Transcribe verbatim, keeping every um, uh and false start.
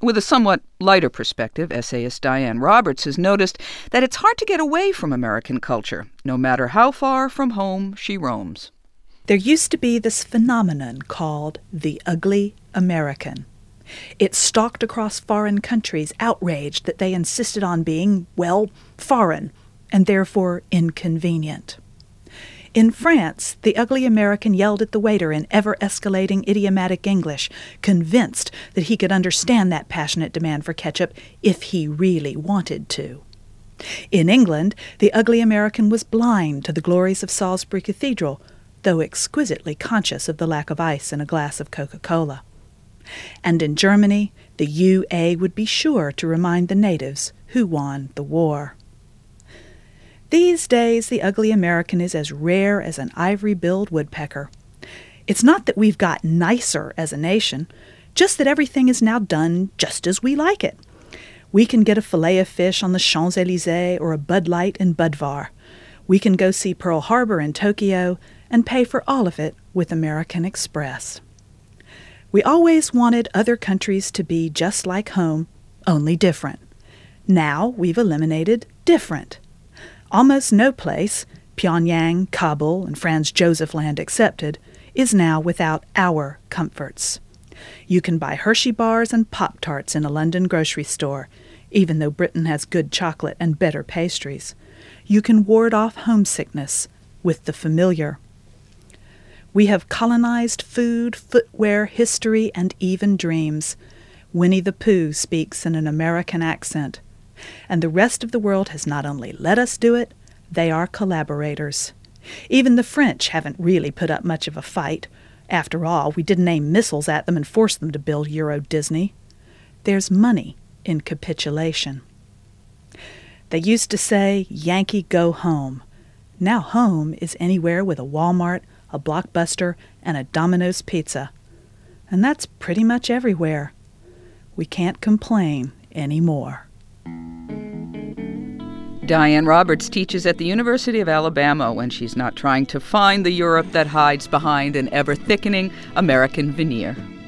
With a somewhat lighter perspective, essayist Diane Roberts has noticed that it's hard to get away from American culture, no matter how far from home she roams. There used to be this phenomenon called the ugly American. It stalked across foreign countries, outraged that they insisted on being, well, foreign, and therefore inconvenient. In France, the ugly American yelled at the waiter in ever-escalating idiomatic English, convinced that he could understand that passionate demand for ketchup if he really wanted to. In England, the ugly American was blind to the glories of Salisbury Cathedral, though exquisitely conscious of the lack of ice in a glass of Coca-Cola. And in Germany, the U A would be sure to remind the natives who won the war. These days, the ugly American is as rare as an ivory-billed woodpecker. It's not that we've got nicer as a nation, just that everything is now done just as we like it. We can get a fillet of fish on the Champs-Élysées or a Bud Light in Budvar. We can go see Pearl Harbor in Tokyo and pay for all of it with American Express. We always wanted other countries to be just like home, only different. Now we've eliminated different. Almost no place, Pyongyang, Kabul, and Franz Josef Land excepted, is now without our comforts. You can buy Hershey bars and Pop-Tarts in a London grocery store, even though Britain has good chocolate and better pastries. You can ward off homesickness with the familiar. We have colonized food, footwear, history, and even dreams. Winnie the Pooh speaks in an American accent. And the rest of the world has not only let us do it, they are collaborators. Even the French haven't really put up much of a fight. After all, we didn't aim missiles at them and force them to build Euro Disney. There's money in capitulation. They used to say, Yankee, go home. Now home is anywhere with a Walmart, a Blockbuster, and a Domino's Pizza. And that's pretty much everywhere. We can't complain anymore. Diane Roberts teaches at the University of Alabama when she's not trying to find the Europe that hides behind an ever-thickening American veneer.